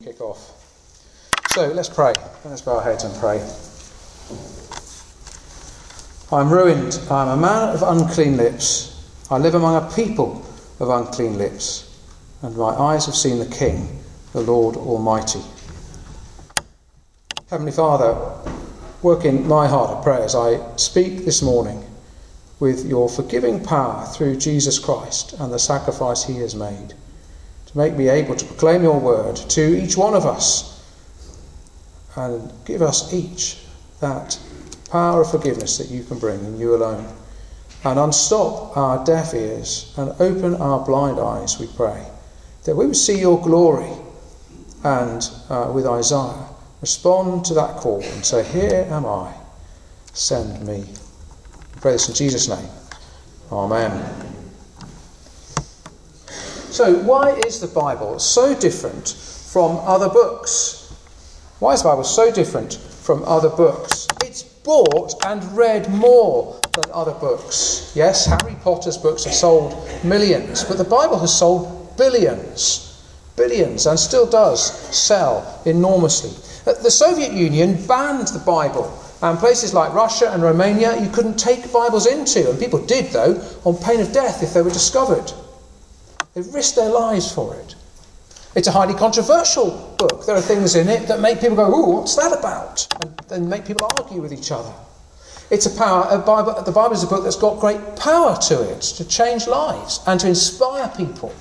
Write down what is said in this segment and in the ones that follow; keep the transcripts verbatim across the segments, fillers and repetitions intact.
Kick off. So let's pray. Let's bow our heads and pray. I am ruined. I am a man of unclean lips. I live among a people of unclean lips, and my eyes have seen the King, the Lord Almighty. Heavenly Father, work in my heart, I pray, as I speak this morning with your forgiving power through Jesus Christ and the sacrifice he has made, to make me able to proclaim your word to each one of us and give us each that power of forgiveness that you can bring in you alone, and unstop our deaf ears and open our blind eyes, we pray, that we would see your glory and uh, with Isaiah respond to that call and say, here am I, send me. We pray this in Jesus' name. Amen. So why is the Bible so different from other books? Why is the Bible so different from other books? It's bought and read more than other books. Yes, Harry Potter's books have sold millions, but the Bible has sold billions. Billions, and still does sell enormously. The Soviet Union banned the Bible, and places like Russia and Romania you couldn't take Bibles into, and people did, though, on pain of death if they were discovered. They risked their lives for it. It's a highly controversial book. There are things in it that make people go, ooh, what's that about? And then make people argue with each other. It's a power, a Bible, the Bible is a book that's got great power to it, to change lives and to inspire people.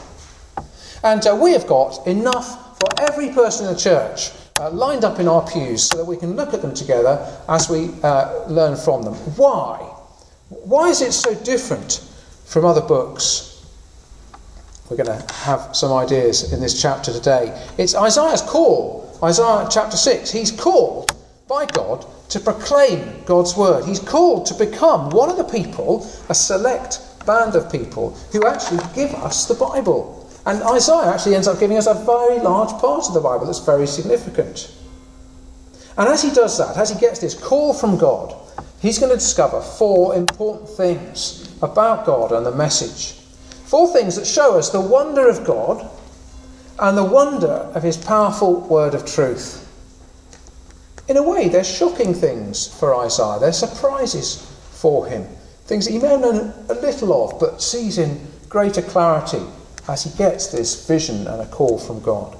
And uh, we have got enough for every person in the church uh, lined up in our pews so that we can look at them together as we uh, learn from them. Why? Why is it so different from other books? We're going to have some ideas in this chapter today. It's Isaiah's call. Isaiah chapter six. He's called by God to proclaim God's word. He's called to become one of the people, a select band of people, who actually give us the Bible. And Isaiah actually ends up giving us a very large part of the Bible that's very significant. And as he does that, as he gets this call from God, he's going to discover four important things about God and the message. Four things that show us the wonder of God and the wonder of his powerful word of truth. In a way, they're shocking things for Isaiah. They're surprises for him. Things that he may have known a little of, but sees in greater clarity as he gets this vision and a call from God.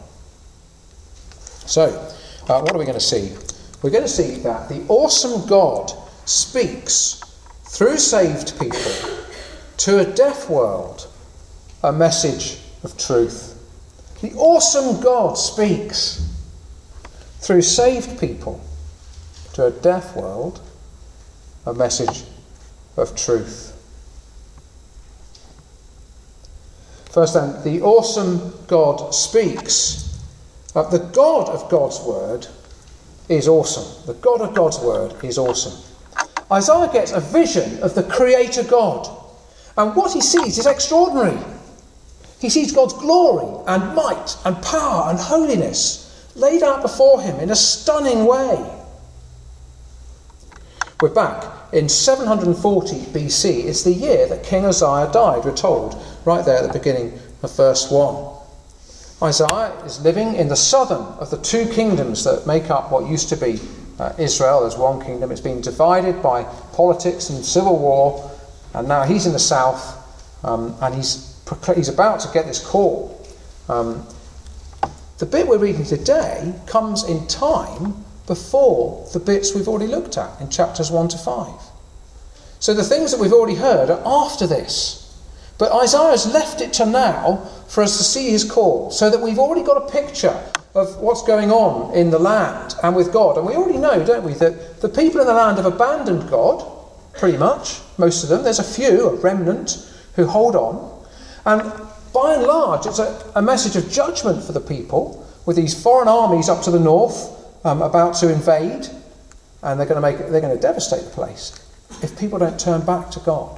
So, uh, what are we going to see? We're going to see that the awesome God speaks through saved people to a deaf world a message of truth. The awesome God speaks through saved people to a deaf world a message of truth. First then, the awesome God speaks. Uh, the God of God's word is awesome. The God of God's word is awesome. Isaiah gets a vision of the Creator God, and what he sees is extraordinary. He sees God's glory and might and power and holiness laid out before him in a stunning way. We're back in seven hundred forty B C. It's the year that King Uzziah died, we're told, right there at the beginning of verse one. Isaiah is living in the southern of the two kingdoms that make up what used to be uh, Israel as one kingdom. It's been divided by politics and civil war, and now he's in the south, um, and he's He's about to get this call. Um, the bit we're reading today comes in time before the bits we've already looked at in chapters one to five. So the things that we've already heard are after this. But Isaiah's left it to now for us to see his call, so that we've already got a picture of what's going on in the land and with God. And we already know, don't we, that the people in the land have abandoned God, pretty much, most of them. There's a few, a remnant, who hold on. And by and large, it's a, a message of judgment for the people, with these foreign armies up to the north um, about to invade, and they're going to make they're going to devastate the place if people don't turn back to God.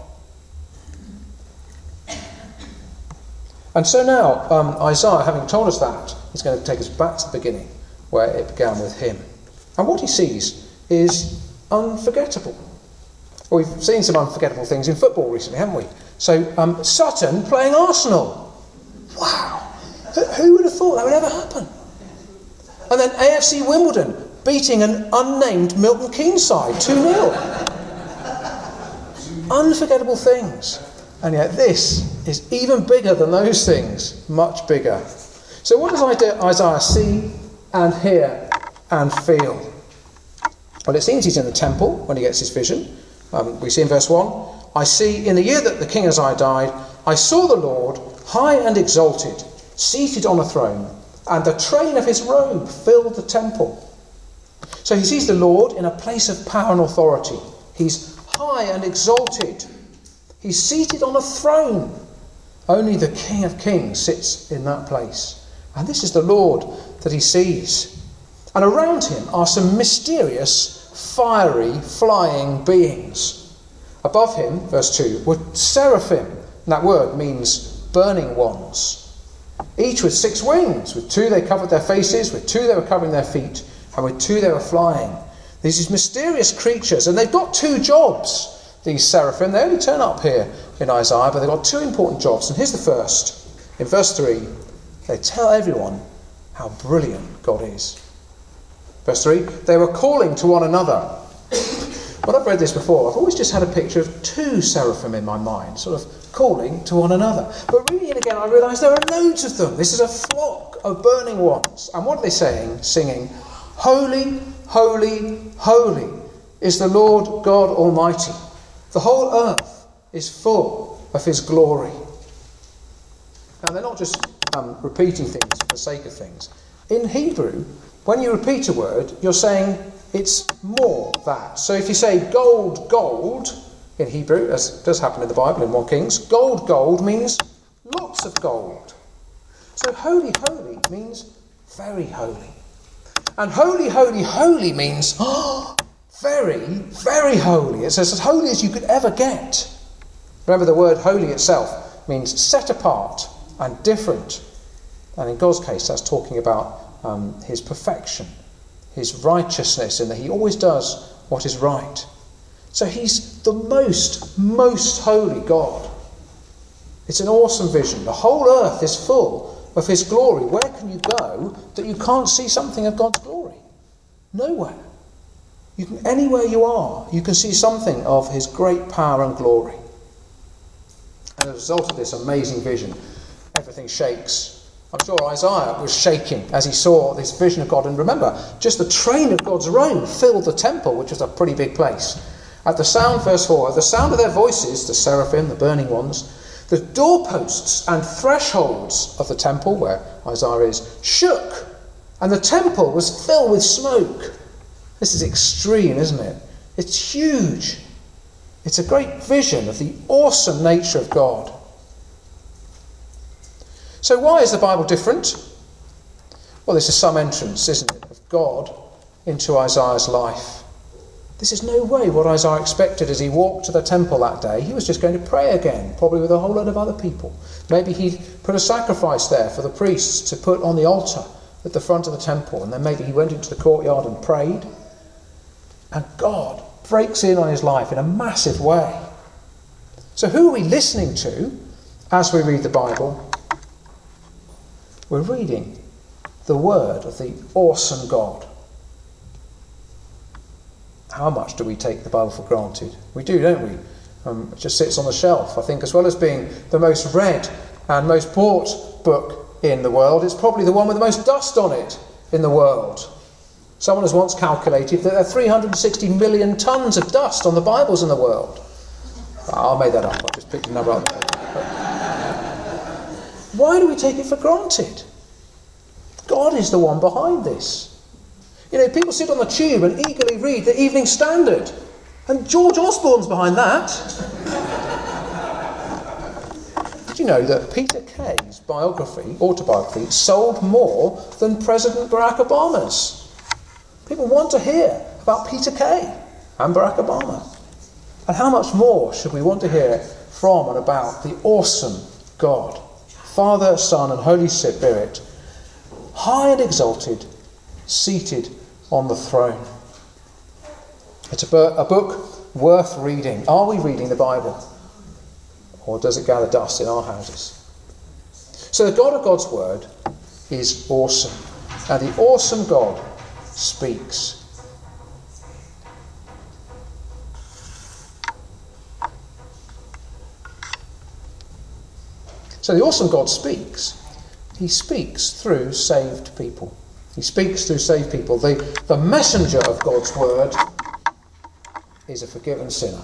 And so now, um, Isaiah, having told us that, is going to take us back to the beginning, where it began with him. And what he sees is unforgettable. Well, we've seen some unforgettable things in football recently, haven't we? So, um, Sutton playing Arsenal. Wow. Who, who would have thought that would ever happen? And then A F C Wimbledon beating an unnamed Milton Keynes side two nil. Unforgettable things. And yet this is even bigger than those things, much bigger. So what does Isaiah see and hear and feel? Well, it seems he's in the temple when he gets his vision. Um, we see in verse one, I see in the year that the king Uzziah died, I saw the Lord high and exalted, seated on a throne, and the train of his robe filled the temple. So he sees the Lord in a place of power and authority. He's high and exalted. He's seated on a throne. Only the King of Kings sits in that place. And this is the Lord that he sees. And around him are some mysterious, fiery, flying beings. Above him, verse two, were seraphim. And that word means burning ones. Each with six wings. With two they covered their faces, with two they were covering their feet, and with two they were flying. These mysterious creatures, and they've got two jobs, these seraphim. They only turn up here in Isaiah, but they've got two important jobs. And here's the first. In verse three, they tell everyone how brilliant God is. Verse three, they were calling to one another. When I've read this before, I've always just had a picture of two seraphim in my mind, sort of calling to one another. But reading it again, I realise there are loads of them. This is a flock of burning ones. And what are they saying? Singing, Holy, holy, holy is the Lord God Almighty. The whole earth is full of his glory. Now, they're not just um, repeating things for the sake of things. In Hebrew, when you repeat a word, you're saying it's more that. So if you say gold, gold, in Hebrew, as does happen in the Bible in First Kings, gold, gold means lots of gold. So holy, holy means very holy. And holy, holy, holy means oh, very, very holy. It's as holy as you could ever get. Remember, the word holy itself means set apart and different. And in God's case, that's talking about um, his perfection, his righteousness, in that he always does what is right. So he's the most, most holy God. It's an awesome vision. The whole earth is full of his glory. Where can you go that you can't see something of God's glory? Nowhere. You can, anywhere you are, you can see something of his great power and glory. And as a result of this amazing vision, everything shakes. I'm sure Isaiah was shaking as he saw this vision of God. And remember, just the train of God's robe filled the temple, which was a pretty big place. At the sound, verse four, at the sound of their voices, the seraphim, the burning ones, the doorposts and thresholds of the temple, where Isaiah is, shook, and the temple was filled with smoke. This is extreme, isn't it? It's huge. It's a great vision of the awesome nature of God. So why is the Bible different? Well, this is some entrance, isn't it, of God into Isaiah's life. This is no way what Isaiah expected as he walked to the temple that day. He was just going to pray again, probably with a whole lot of other people. Maybe he'd put a sacrifice there for the priests to put on the altar at the front of the temple, and then maybe he went into the courtyard and prayed. And God breaks in on his life in a massive way. So who are we listening to as we read the Bible? We're reading the word of the awesome God. How much do we take the Bible for granted? We do, don't we? Um, it just sits on the shelf. I think as well as being the most read and most bought book in the world, it's probably the one with the most dust on it in the world. Someone has once calculated that there are three hundred sixty million tonnes of dust on the Bibles in the world. Oh, I made that up. I just picked a number up. Why do we take it for granted? God is the one behind this. You know, people sit on the tube and eagerly read the Evening Standard. And George Osborne's behind that. Did you know that Peter Kay's biography, autobiography, sold more than President Barack Obama's? People want to hear about Peter Kay and Barack Obama. And how much more should we want to hear from and about the awesome God, Father, Son and Holy Spirit, high and exalted, seated on the throne. It's a, bu- a book worth reading. Are we reading the Bible? Or does it gather dust in our houses? So the God of God's word is awesome. and the awesome God speaks. So the awesome God speaks. He speaks through saved people. He speaks through saved people. The, the messenger of God's word is a forgiven sinner.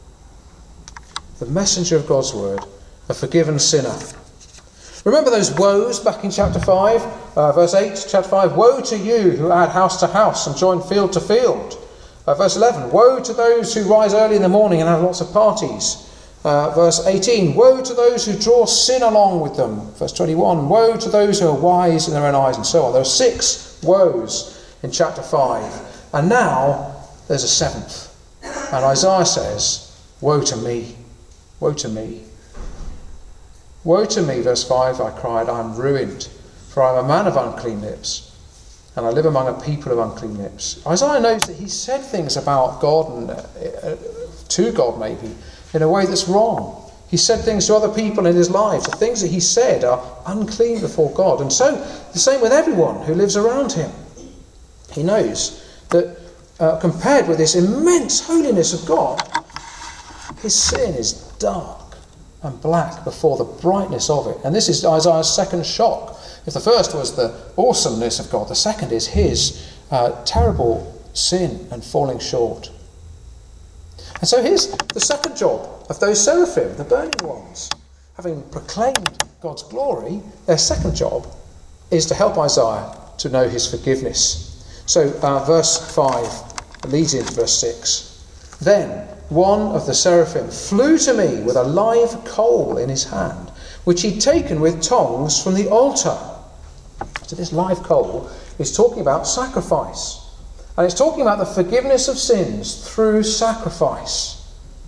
The messenger of God's word, a forgiven sinner. Remember those woes back in chapter five, uh, verse eight, chapter five. Woe to you who add house to house and join field to field. Uh, verse eleven. Woe to those who rise early in the morning and have lots of parties. Uh, verse eighteen, woe to those who draw sin along with them. Verse twenty-one, woe to those who are wise in their own eyes, and so on. There are six woes in chapter five. And now there's a seventh. And Isaiah says, woe to me, woe to me. Woe to me, verse five, I cried, I am ruined, for I am a man of unclean lips, and I live among a people of unclean lips. Isaiah knows that he said things about God, and uh, to God maybe, in a way that's wrong. He said things to other people in his life. The things that he said are unclean before God. And so, the same with everyone who lives around him. He knows that uh, compared with this immense holiness of God, his sin is dark and black before the brightness of it. And this is Isaiah's second shock. If the first was the awesomeness of God, the second is his uh, terrible sin and falling short. And so here's the second job of those seraphim, the burning ones. Having proclaimed God's glory, their second job is to help Isaiah to know his forgiveness. So uh, verse five leads into verse six. Then one of the seraphim flew to me with a live coal in his hand, which he'd taken with tongs from the altar. So this live coal is talking about sacrifice. And it's talking about the forgiveness of sins through sacrifice.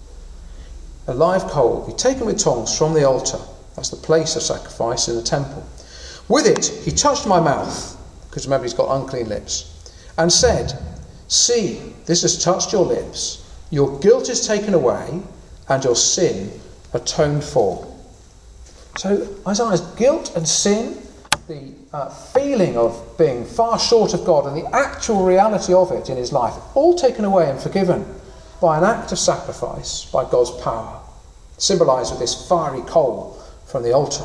A live coal, be taken with tongs from the altar. That's the place of sacrifice in the temple. With it, he touched my mouth, because remember he's got unclean lips, and said, see, this has touched your lips. Your guilt is taken away, and your sin atoned for. So Isaiah's guilt and sin, the uh, feeling of being far short of God and the actual reality of it in his life, all taken away and forgiven by an act of sacrifice, by God's power, symbolised with this fiery coal from the altar.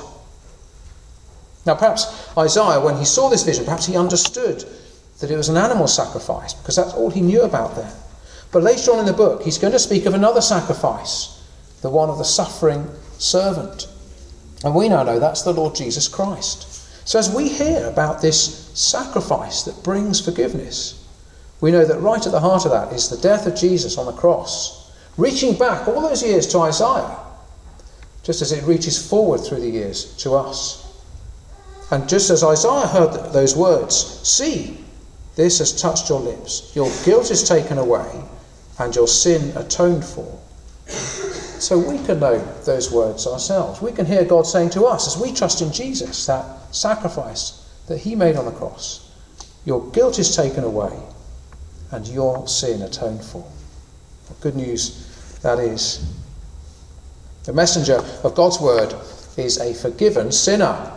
Now perhaps Isaiah, when he saw this vision, perhaps he understood that it was an animal sacrifice, because that's all he knew about then. But later on in the book, he's going to speak of another sacrifice, the one of the suffering servant. And we now know that's the Lord Jesus Christ. So as we hear about this sacrifice that brings forgiveness, we know that right at the heart of that is the death of Jesus on the cross, reaching back all those years to Isaiah, just as it reaches forward through the years to us. And just as Isaiah heard those words, see, this has touched your lips, your guilt is taken away, and your sin atoned for. So we can know those words ourselves. We can hear God saying to us, as we trust in Jesus, that sacrifice that he made on the cross, your guilt is taken away and your sin atoned for. What good news that is. The messenger of God's word is a forgiven sinner.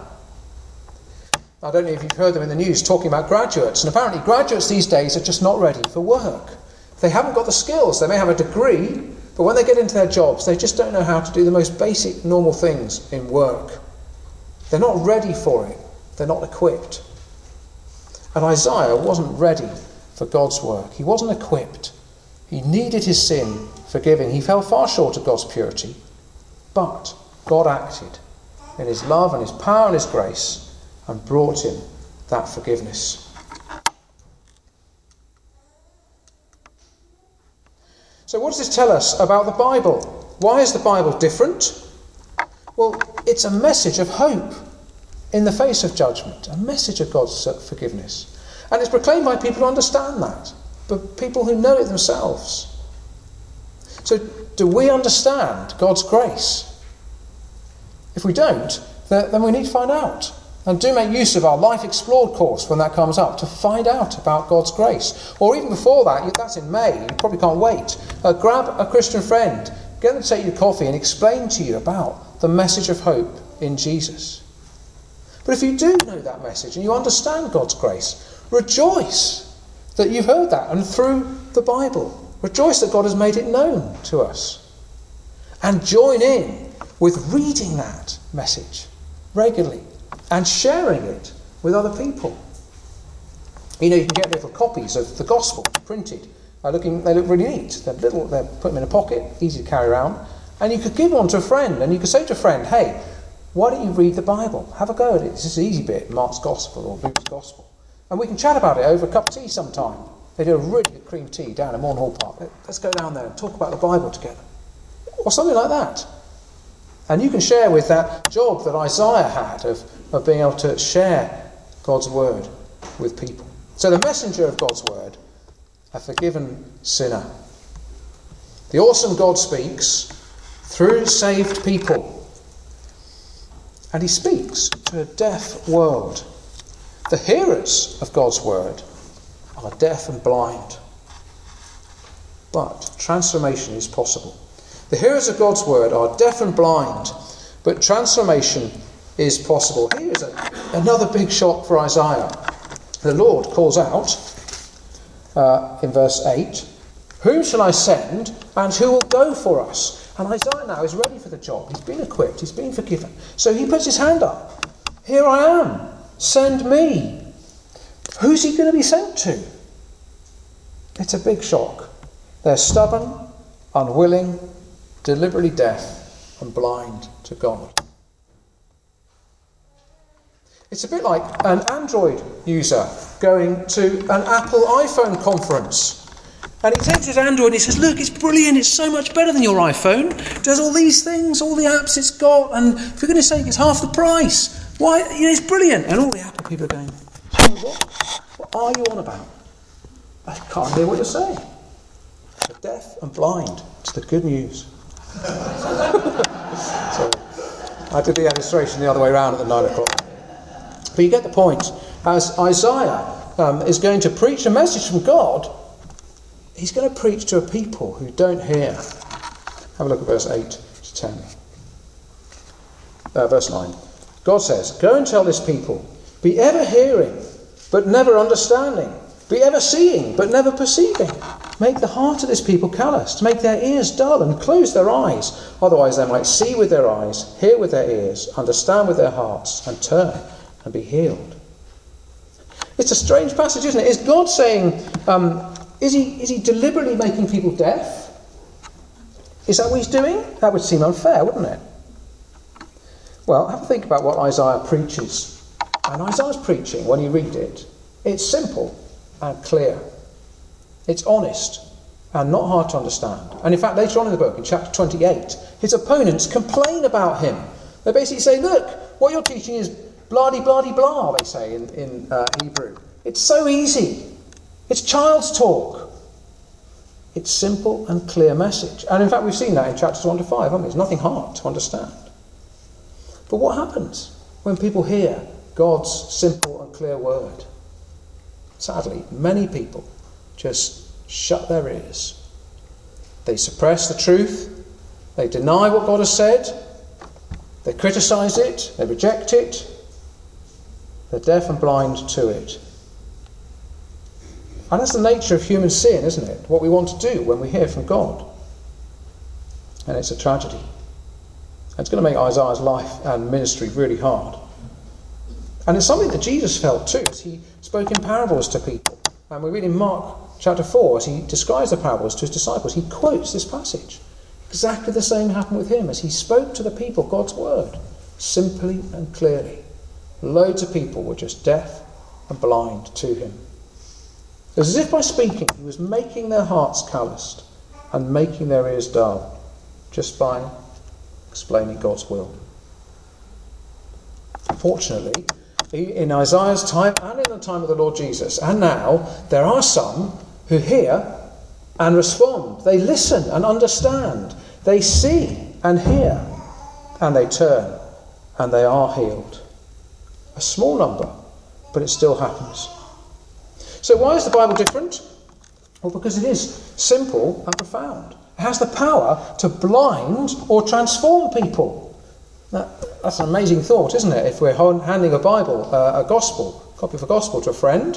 I don't know if you've heard them in the news talking about graduates, and apparently graduates these days are just not ready for work. They haven't got the skills. They may have a degree, but when they get into their jobs, they just don't know how to do the most basic, normal things in work. They're not ready for it. They're not equipped. And Isaiah wasn't ready for God's work. He wasn't equipped. He needed his sin forgiving. He fell far short of God's purity. But God acted in his love and his power and his grace and brought him that forgiveness. So what does this tell us about the Bible? Why is the Bible different? Well, it's a message of hope in the face of judgment, a message of God's forgiveness. And it's proclaimed by people who understand that, but people who know it themselves. So do we understand God's grace? If we don't, then we need to find out. And do make use of our Life Explored course when that comes up to find out about God's grace. Or even before that, that's in May, you probably can't wait. Uh, grab a Christian friend, get them to take you coffee and explain to you about the message of hope in Jesus. But if you do know that message and you understand God's grace, rejoice that you've heard that and through the Bible. Rejoice that God has made it known to us. And join in with reading that message regularly and sharing it with other people. You know, you can get little copies of the Gospel printed. They're looking, they look really neat. They're little, they put them in a pocket, easy to carry around. And you could give one to a friend, and you could say to a friend, hey, why don't you read the Bible? Have a go at it. This is an easy bit, Mark's Gospel or Luke's Gospel. And we can chat about it over a cup of tea sometime. They do a really good cream tea down in Morn Hall Park. Let's go down there and talk about the Bible together. Or something like that. And you can share with that job that Isaiah had of, of being able to share God's word with people. So the messenger of God's word, a forgiven sinner. The awesome God speaks through saved people. And he speaks to a deaf world. The hearers of God's word are deaf and blind. But transformation is possible. The hearers of God's word are deaf and blind, but transformation is possible. Here's a, another big shock for Isaiah. The Lord calls out uh, in verse eight, whom shall I send and who will go for us? And Isaiah now is ready for the job. He's been equipped, he's been forgiven. So he puts his hand up. Here I am, send me. Who's he going to be sent to? It's a big shock. They're stubborn, unwilling, deliberately deaf and blind to God. It's a bit like an Android user going to an Apple iPhone conference. And he takes his Android and he says, look, it's brilliant, it's so much better than your iPhone. It does all these things, all the apps it's got, and for goodness sake, it's half the price. Why? You know, it's brilliant. And all the Apple people are going, oh, what? What are you on about? I can't hear what you're saying. They're deaf and blind to the good news. So I did the illustration the other way around at the nine o'clock. But you get the point. As Isaiah um, is going to preach a message from God, he's going to preach to a people who don't hear. Have a look at verse eight to ten. Uh, verse nine. God says, go and tell this people, be ever hearing, but never understanding. Be ever seeing, but never perceiving. Make the heart of this people calloused. Make their ears dull and close their eyes. Otherwise they might see with their eyes, hear with their ears, understand with their hearts, and turn and be healed. It's a strange passage, isn't it? Is God saying, um, is he, is he deliberately making people deaf? Is that what he's doing? That would seem unfair, wouldn't it? Well, have a think about what Isaiah preaches. And Isaiah's preaching, when you read it, it's simple and clear. It's honest and not hard to understand. And in fact, later on in the book, in chapter twenty-eight, his opponents complain about him. They basically say, look, what you're teaching is blah-de-blah-de-blah, they say in, in uh, Hebrew. It's so easy. It's child's talk. It's simple and clear message. And in fact, we've seen that in chapters one to five, haven't we? It's nothing hard to understand. But what happens when people hear God's simple and clear word? Sadly, many people just shut their ears. They suppress the truth. They deny what God has said. They criticise it. They reject it. They're deaf and blind to it. And that's the nature of human sin, isn't it? What we want to do when we hear from God. And it's a tragedy. It's going to make Isaiah's life and ministry really hard. And it's something that Jesus felt too, as he spoke in parables to people. And we read in Mark chapter four, as he describes the parables to his disciples, he quotes this passage. Exactly the same happened with him as he spoke to the people God's word, simply and clearly. Loads of people were just deaf and blind to him. It was as if by speaking, he was making their hearts calloused and making their ears dull, just by explaining God's will. Fortunately, in Isaiah's time and in the time of the Lord Jesus, and now, there are some who hear and respond. They listen and understand. They see and hear, and they turn, and they are healed. A small number, but it still happens. So why is the Bible different? Well, because it is simple and profound. It has the power to blind or transform people. Now, that's an amazing thought, isn't it? If we're handing a Bible, uh, a gospel, a copy of a gospel to a friend,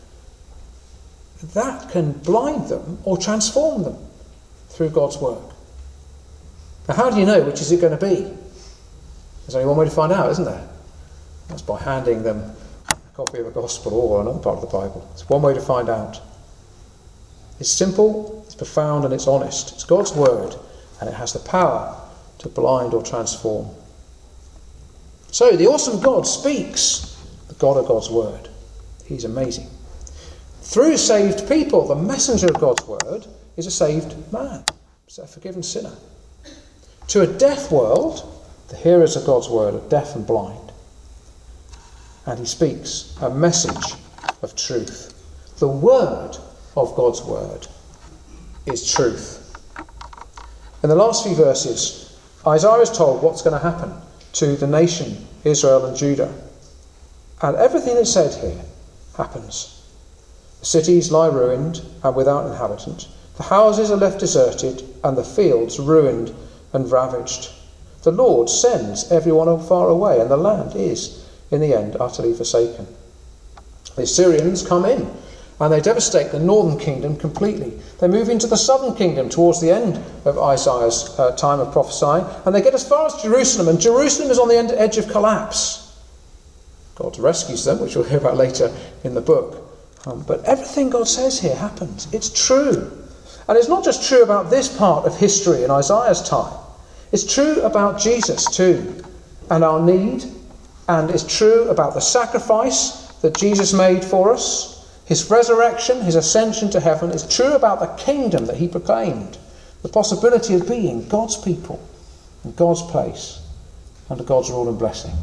that can blind them or transform them through God's work. Now, how do you know which is it going to be? There's only one way to find out, isn't there? That's by handing them a copy of a gospel or another part of the Bible. It's one way to find out. It's simple, it's profound, and it's honest. It's God's word, and it has the power to blind or transform. So, the awesome God speaks, the God of God's word. He's amazing. Through saved people, the messenger of God's word is a saved man, it's a forgiven sinner. To a deaf world, the hearers of God's word are deaf and blind. And he speaks a message of truth. The word of God's word is truth. In the last few verses, Isaiah is told what's going to happen to the nation Israel and Judah. And everything that's said here happens. The cities lie ruined and without inhabitant. The houses are left deserted and the fields ruined and ravaged. The Lord sends everyone far away, and the land is, in the end, utterly forsaken. The Assyrians come in, and they devastate the northern kingdom completely. They move into the southern kingdom towards the end of Isaiah's uh, time of prophesying, and they get as far as Jerusalem, and Jerusalem is on the end, edge of collapse. God rescues them, which we'll hear about later in the book. Um, but everything God says here happens. It's true. And it's not just true about this part of history in Isaiah's time. It's true about Jesus too, and our need, and it's true about the sacrifice that Jesus made for us, his resurrection, his ascension to heaven. It's true about the kingdom that he proclaimed, the possibility of being God's people in God's place under God's rule and blessing.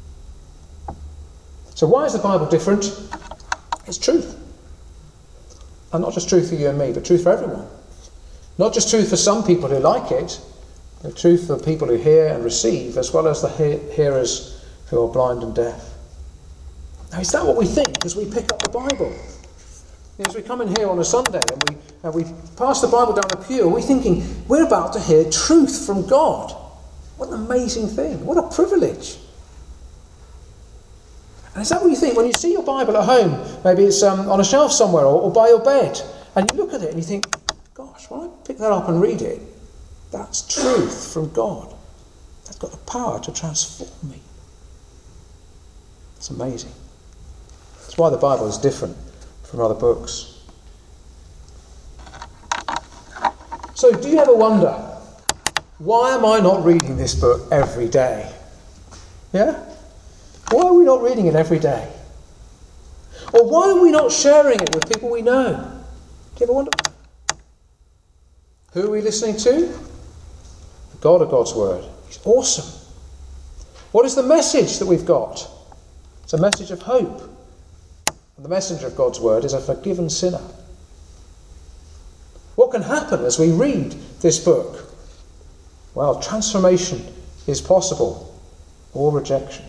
So why is the Bible different? It's truth. And not just truth for you and me, but truth for everyone. Not just truth for some people who like it, the truth for the people who hear and receive, as well as the he- hearers who are blind and deaf. Now, is that what we think as we pick up the Bible? You know, as we come in here on a Sunday and we, and we pass the Bible down the pew, are we thinking, we're about to hear truth from God? What an amazing thing. What a privilege. And is that what you think when you see your Bible at home? Maybe it's um, on a shelf somewhere or, or by your bed, and you look at it and you think, gosh, when I pick that up and read it, that's truth from God. That's got the power to transform me. It's amazing. That's why the Bible is different from other books. So, do you ever wonder, why am I not reading this book every day? Yeah? Why are we not reading it every day? Or why are we not sharing it with people we know? Do you ever wonder? Who are we listening to? The God of God's word. He's awesome. What is the message that we've got? It's a message of hope. And the messenger of God's word is a forgiven sinner. What can happen as we read this book? Well, transformation is possible, or rejection.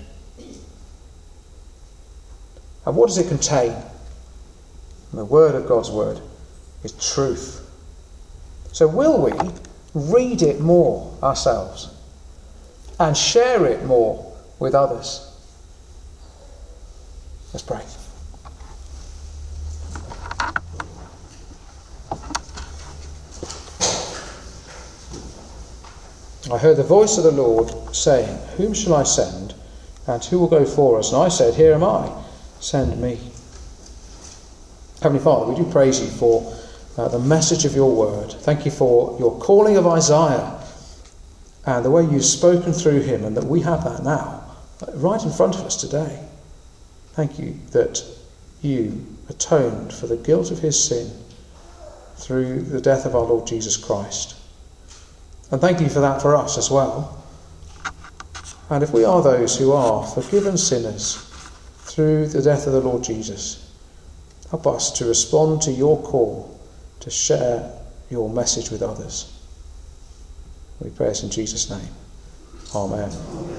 And what does it contain? And the word of God's word is truth. So will we read it more ourselves and share it more with others? Let's pray. I heard the voice of the Lord saying, "Whom shall I send, and who will go for us?" And I said, "Here am I, send me." Heavenly Father, we do praise you for uh, the message of your word. Thank you for your calling of Isaiah and the way you've spoken through him, and that we have that now, right in front of us today. Thank you that you atoned for the guilt of his sin through the death of our Lord Jesus Christ. And thank you for that for us as well. And if we are those who are forgiven sinners through the death of the Lord Jesus, help us to respond to your call to share your message with others. We pray this in Jesus' name. Amen.